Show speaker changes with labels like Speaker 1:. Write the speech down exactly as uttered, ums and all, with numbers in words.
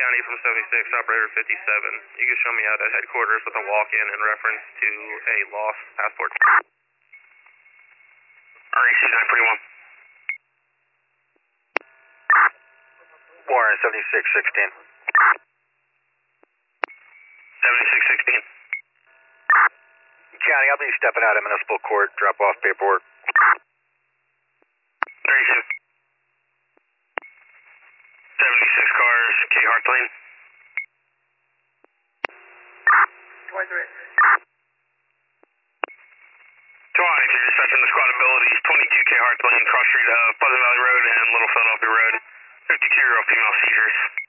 Speaker 1: County from seventy-six, operator fifty-seven. You can show me out at headquarters with a walk-in in reference to a lost passport. R E C nine forty-one.
Speaker 2: Warren seventy-six sixteen.
Speaker 1: seventy-six sixteen.
Speaker 2: County, I'll be stepping out of municipal court, drop off paperwork.
Speaker 1: thirty-two. seventy-six cars, K Hart Lane.
Speaker 2: twenty-three.
Speaker 1: twenty, if you're dispatching the squad abilities, twenty-two K Hart Lane, cross street of Pleasant Valley Road and Little Philadelphia Road. fifty-two-year-old female seizures.